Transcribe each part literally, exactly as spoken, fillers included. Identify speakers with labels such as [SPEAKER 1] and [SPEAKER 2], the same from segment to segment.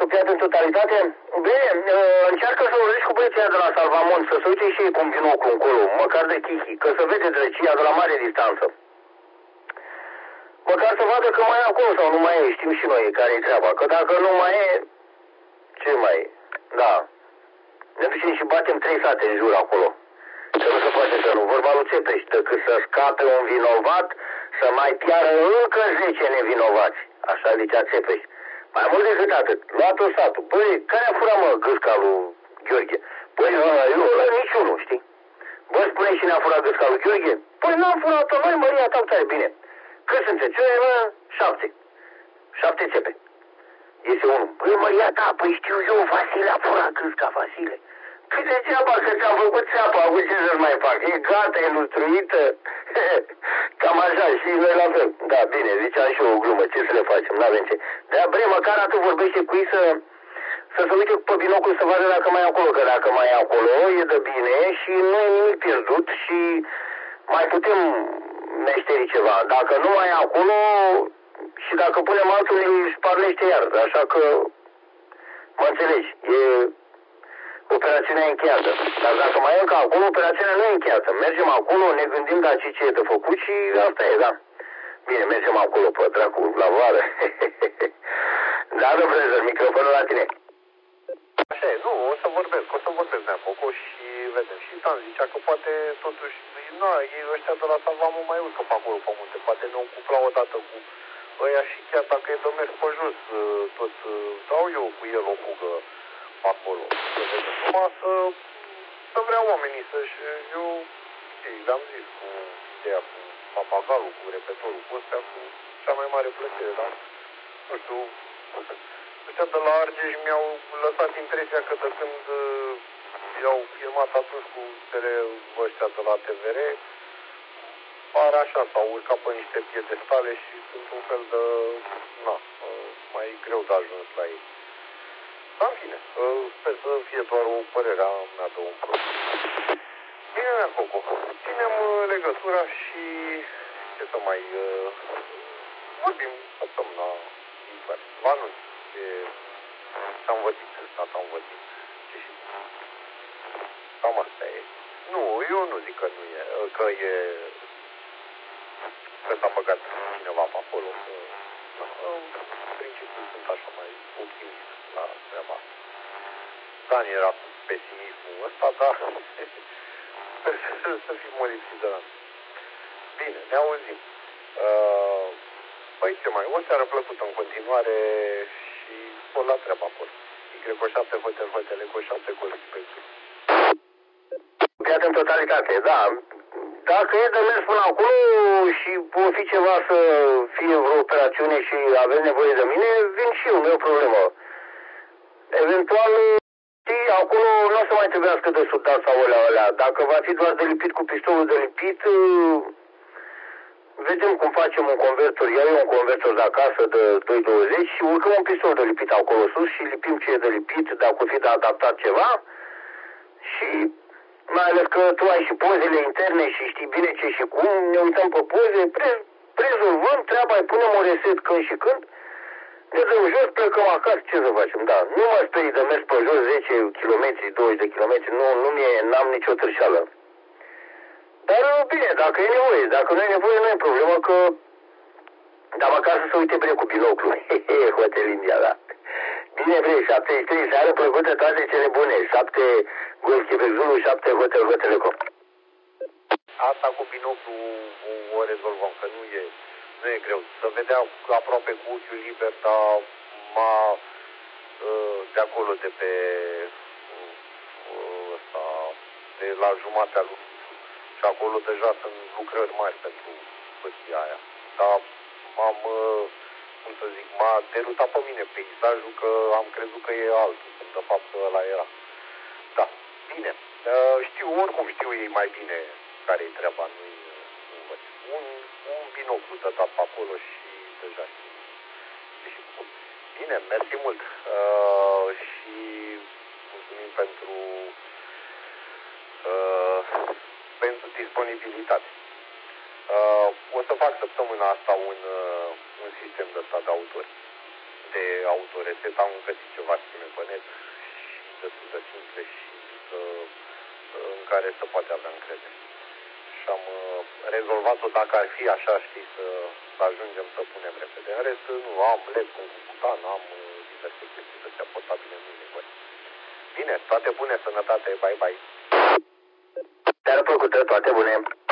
[SPEAKER 1] copiat în totalitate? Bine, încearcă să vorbești cu băieții de la Salvamont, să se uite și ei cu un binoclu încolo, măcar de chichi, că să vede drăcia de la mare distanță. Măcar să vadă că mai e acolo sau nu mai e, știm și noi care-i treaba, că dacă nu mai e, ce mai e? Da. Ne ducem și batem trei sate în jur acolo. Că nu se poate să nu. Vorba lui Țepeș, decât să scape un vinovat, să mai piară încă zece nevinovați. Așa zicea Țepeș. Mai mult decât atât. Luat-o satul. Băi, care a furat, mă, gâsca lui Gheorghe? Păi, eu ăla niciunul, știi? Bă, spune și ne-a furat gâsca lui Gheorghe? Păi n-am furat-o, noi, Maria, ta tare, bine. Cât sunteți? Eu, mă, șapte. Șapte țepe. Este unul. Păi, Maria ta, păi știu eu, Vasile a furat gâsca, Vasile. Păi degeaba că ți-am făcut țeapa, acum ce să-ți mai fac? E gata, e lustruită. Cam așa, și noi la fel. Da, bine, ziceam și eu o glumă, ce să le facem, n-avem ce. Dar, bre, măcar atât vorbește cu ei să, să se uite pe binocul să vadă dacă mai e acolo, că dacă mai e acolo, e de bine și nu e nimic pierdut și mai putem meșteri ceva. Dacă nu mai e acolo și dacă punem altul, îi sparlește iar, așa că, mă înțelegi, e... operațiunea e încheiată. Dar dacă mai e încă acolo, operațiunea nu e încheiată. Mergem acolo, ne gândim la ce e de făcut și asta e, da. Bine, mergem acolo pe dracu la vară. Da, nu Fraser, microfonul la tine.
[SPEAKER 2] Așa e, nu, o să vorbesc, o să vorbesc de acolo și vedem. Și Dan zicea că poate totuși, nu, ei ăștia de la Salvamont mai urcă pe acolo pe munte, poate ne ocupla odată cu ăia și chiar dacă e de mers pe jos, tot dau eu cu el o fugă acolo. Numai să, să vrea oamenii să-și, eu, ei, le-am zis cu ideea, cu papagalul, cu repetorul, cu ăstea, cu cea mai mare plăcere, dar, nu știu, ăștia de la Argeș mi-au lăsat impresia că de când i-au filmat atunci cu tele ăștia de la T V R, pare așa, s-au urcat pe niște piedestale și sunt un fel de, na, mai greu de ajuns la ei. Dar, în fine, sper să fie doar o părere a mea de un proiect. Bine, mea, Coco, ținem legătura și ce să mai uh, vorbim săptămâna viitoare. Vă anunț ce s-a învățit, dacă am învățit ce și cam asta e. Nu, eu nu zic că nu e, că e, că s-a băgat cineva pe acolo, că, în principiu sunt așa mai optimist la treaba asta. Dan era cu pesimismul ăsta, dar sper să, să fim molipsiți de la. Bine, ne auzim. Uh, păi ce mai, o seară plăcută în continuare și spor la treaba acolo. Y cu șapte hotel, hotel, cu șapte colegi pe zi.
[SPEAKER 1] Piat în totalitate, da. Dacă e de mers până acolo și o fi ceva să fie vreo operațiune și aveți nevoie de mine, vin și eu, nu e o problemă. Eventual, știi, acolo nu o să mai trebuiască de sudat sau alea, alea. Dacă va fi doar de lipit cu pistolul de lipit, vedem cum facem un convertor. Iau eu un convertor de acasă de doi douăzeci și urcăm un pistol de lipit acolo sus și lipim ce e de lipit, dacă o fi de adaptat ceva. Și mai ales că tu ai și pozele interne și știi bine ce și cum, ne uităm pe poze, pre rezolvăm treaba, îi punem o reset când și când, ne dăm jos, plecăm acasă, ce să facem, da. Nu mă sperii de mers pe jos zece kilometri, douăzeci de kilometri, nu, nu mi-e, n-am nicio târșeală. Dar bine, dacă e nevoie, dacă nu e nevoie, nu e problemă, că, dar măcar să se uite bine cu binoclu. Hehe, Hotel India, da. Bine, bre, șaptezeci și trei, seară plăcută, toate cele bune, șapte Golf Quebec Zulu, șapte Hotel Hotelecom.
[SPEAKER 2] Asta cu binoclu o, o rezolvăm, că nu e, nu e greu. Să vedea aproape cu ochiul liber, dar m-a de acolo, de pe ăsta, de la jumatea lui. Și acolo deja sunt lucrări mari pentru păția aia. Dar m-am, cum să zic, m-a derutat pe mine peisajul că am crezut că e altul, când de fapt ăla era. Da, bine. Știu, oricum știu ei mai bine care-i treaba, nu-i învăț. Un, un binoclu de dat pe acolo și deja știu. Și, bine, mersi mult. Uh, și mulțumim pentru uh, pentru disponibilitate. Uh, o să fac săptămâna asta un, uh, un sistem de ăsta de autori, de autoreset, am găsit ceva care să poate avea încredere. Și am uh, rezolvat-o dacă ar fi așa, știi, să, să ajungem să punem repede. În rest, nu, am led cu cutan, am uh, diverse chestii de astea potabile, nu e nevoie. Bine, toate bune, sănătate, bye, bye.
[SPEAKER 1] Te-ar plăcută, toate bune.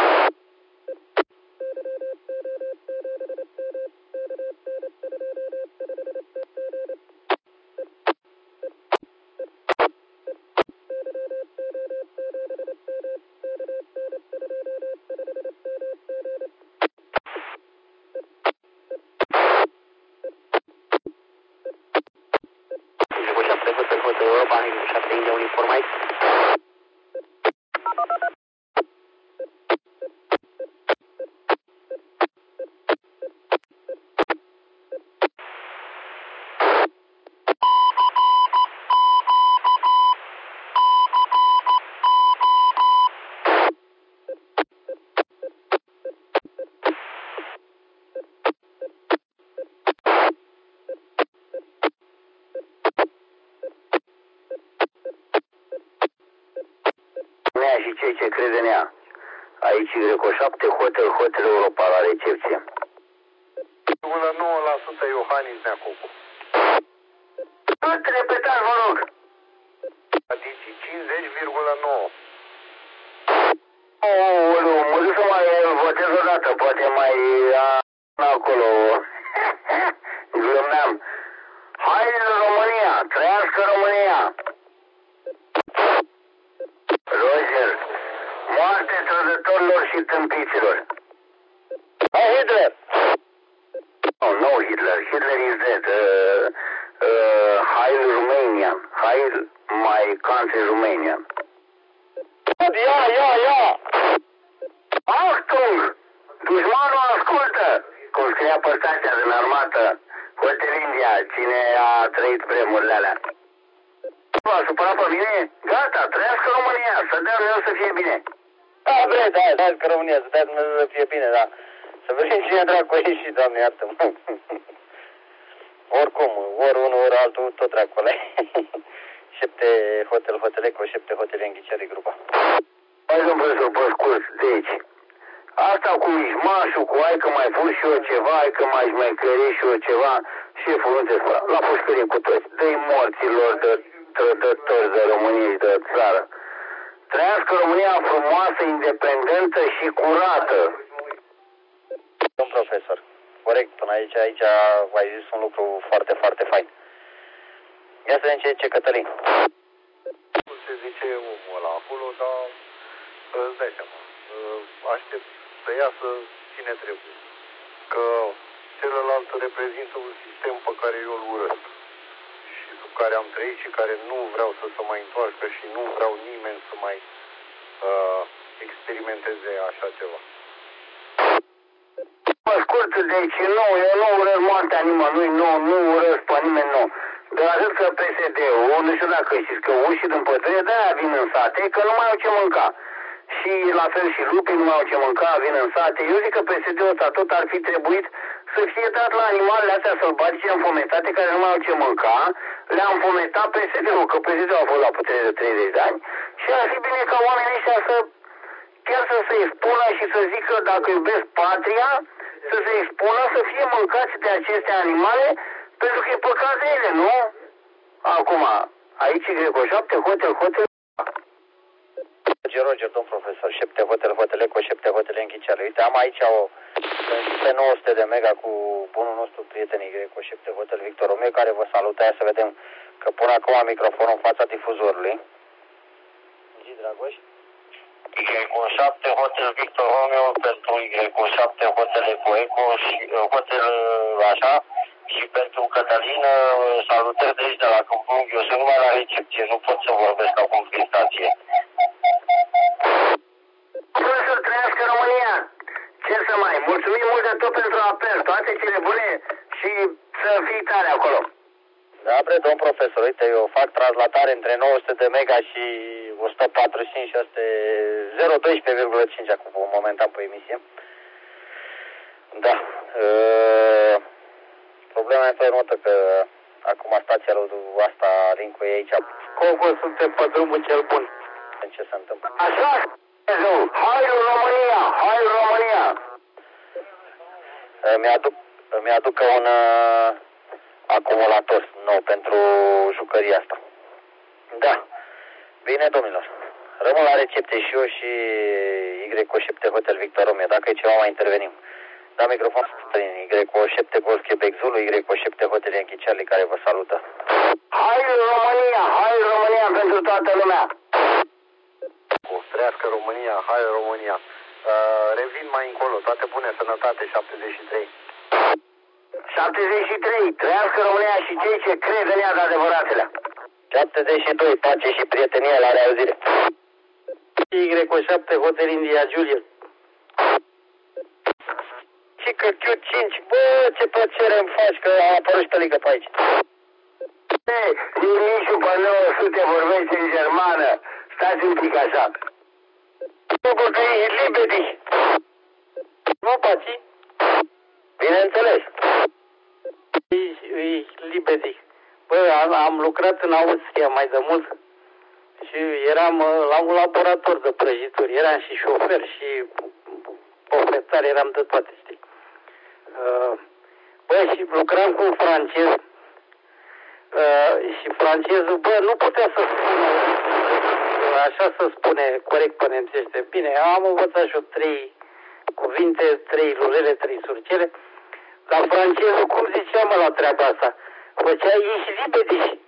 [SPEAKER 1] Și cei ce cred în ea. Aici Greco șapte, Hotel, Hotel Europa la recepție.
[SPEAKER 2] nouă la sută Iohannis Neacocu.
[SPEAKER 1] Îți repetați, vă rog.
[SPEAKER 2] Adici cincizeci virgulă nouă.
[SPEAKER 1] Ooleu, mă duc să mai votez o dată, poate mai a, acolo. Glumeam. Hai în România, trăiască România. Roger, moarte trădătorilor și tâmpiților. Oh, Hitler! No, no Hitler. Hitler is dead. Uh, uh, Heil Romania. Heil my country Romania. Ia, ia, ia! Achtung! Dușmanul ascultă! Cum scria pe stația din armată, Hotel India, cine a trăit vremurile alea. A supărat pe mine? Gata, trăiască România, să dea Dumnezeu să fie bine.
[SPEAKER 3] Da, bre, da, trăiască România, să dea Dumnezeu să fie bine, da. Să vedem cine dracu a ieșit, Doamne, iartă-mă. Oricum, ori unul, ori altul, tot dracu ăla. Șepte Hotel, Hotel Eco, șepte Hotel Înghiciare grupa.
[SPEAKER 1] Hai, domnul profesor, pe scurt, deci, asta cu mișmașul, cu hai că mai pun și eu ceva, hai că mai șmecări și eu ceva, șeful nu te spune, la pușcărie cu toți, dă-i morților de trădători de România și de țară. Trăiască România frumoasă, independentă și curată.
[SPEAKER 3] Domn profesor, corect, până aici, aici ai zis un lucru foarte, foarte fain. Ia să vedem ce zice Cătălin.
[SPEAKER 2] Nu se zice omul ăla acolo, dar îți dai seama. Aștept să iasă cine trebuie. Că celălalt reprezintă un sistem pe care eu îl urăsc. Și sub care am trăit și care nu vreau să se mai întoarcă și nu vreau nimeni să mai uh, experimenteze așa ceva.
[SPEAKER 1] Pe scurt, deci nu, eu nu urăsc moartea nimănui, nu, nu urăsc pe nimeni, nu. Dar atât că P S D-ul, nu știu dacă știți, că ușii din pădure de-aia vin în sate, că nu mai au ce mânca. Și la fel și lupii nu mai au ce mânca, vin în sate. Eu zic că P S D-ul ăsta tot ar fi trebuit să fie dat la animalele astea sălbatice înfometate care nu mai au ce mânca. Le-a înfometat P S D-ul, că P S D-ul a fost la putere de treizeci de ani. Și ar fi bine ca oamenii ăștia să chiar să se expună și să zică dacă iubesc patria, să se expună să fie mâncați de aceste animale, pentru că e păcat de ele, nu? Acum, aici Greco șapte, Hotel, Hotel.
[SPEAKER 3] Roger, Roger, domn profesor, șepte Hotel, Hotel Eco, șepte Hotel Înghiciare. Uite, am aici o pe nouă sute de mega cu bunul nostru prietenii Greco, șepte Hotel Victor Romeo, care vă salută. Ia să vedem că pun acum microfonul în fața difuzorului. Zi, Dragoș.
[SPEAKER 4] Y șapte Hotel Victor Romeo pentru Y șapte Hotel Eco Eco și uh, Hotel uh, așa și pentru Cătălin uh, salutări de aici de la Câmpul. Eu sunt numai la recepție, nu pot să vorbesc acum prin stație.
[SPEAKER 1] Profesor, trăiască România! Ce să mai, mulțumim mult de tot pentru apel, toate cele bune și să fii tare acolo.
[SPEAKER 3] Da, bre, domn profesor, uite, eu fac translatare între nouă sute de mega și o sută patruzeci și cinci și asta zero doisprezece virgulă cinci acum, momentan pe emisie. Da. Uh, problema este următă că acum stația lui asta, link-ul e aici.
[SPEAKER 4] Coco, suntem pe drumul cel bun.
[SPEAKER 3] în ce se întâmplă.
[SPEAKER 1] Așa, hai România, hai România.
[SPEAKER 3] Mi-aduc, mi-aduc un uh, acumulator nou pentru jucăria asta. Da. Bine, domnilor. Rămân la recepție și eu și Y O șapte Hotel Victor Romeo. Dacă e ceva, mai intervenim. Da, microfon Y O șapte Golf Quebec Zulu, Y O șapte Hotel Yankee Charlie, care vă salută.
[SPEAKER 1] Hai România, hai România pentru toată lumea.
[SPEAKER 2] Trăiască România, hai România. Uh, revin mai încolo, toate bune, sănătate, șaptezeci și trei.
[SPEAKER 1] șaptezeci și trei, trăiască România și cei ce cred în ea de adevăratele.
[SPEAKER 3] șaptezeci și doi, pace și prietenie, la reauzire. Y O șapte Hotel India Juliet. Și că Q cinci, bă, ce plăcere îmi faci că a apărut și tălică pe aici.
[SPEAKER 1] Nici pe nouă sute vorbește în germană. Stați un pic așa.
[SPEAKER 3] Sigur că e libedi. Nu, paci? Bineînțeles. E libedi. Bă, am, am lucrat în Austria mai de mult și eram la un laborator de prăjituri. Eram și șofer și profesor, eram de toate, știi. Bă, și lucram cu un francez și francezul, bă, nu putea să spună, așa să spune corect părințește. Bine, am învățat și eu trei cuvinte, trei lulele, trei surcele, dar francezul, cum ziceam la treaba asta? Făcea ești libediși.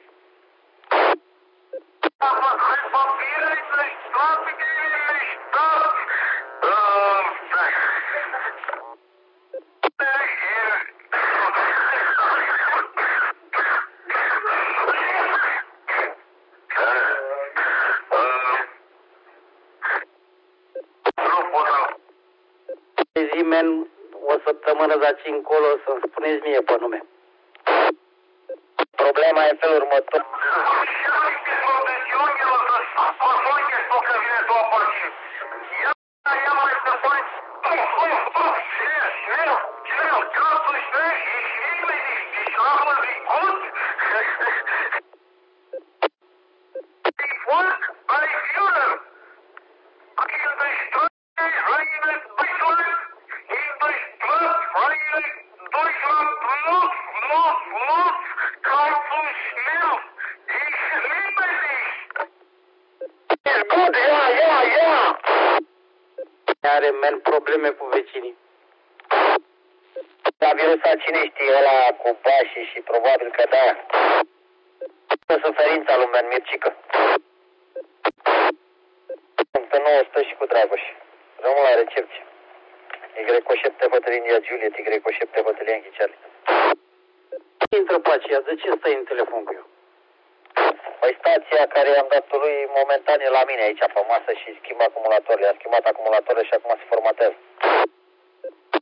[SPEAKER 3] Zimen, o săptămână de aici încolo să-mi spuneți mie pe nume. Problema e în felul următor. Are men probleme cu vecinii. Da, virusa cine știe, ăla cu bașii și probabil că da. Suferința lui Men Mircică. Pe nouă stă și cu Dragoș. Rămân la recepție. Y O șapte Hotel India Juliet, Y O șapte Hotel Yankee Charlie. Intră pe aceea, de ce stai în telefon cu eu? Păi stația care i-am dat lui momentan e la mine aici pe masă și schimb acumulatorile. A schimbat acumulatorile și acum se formatează.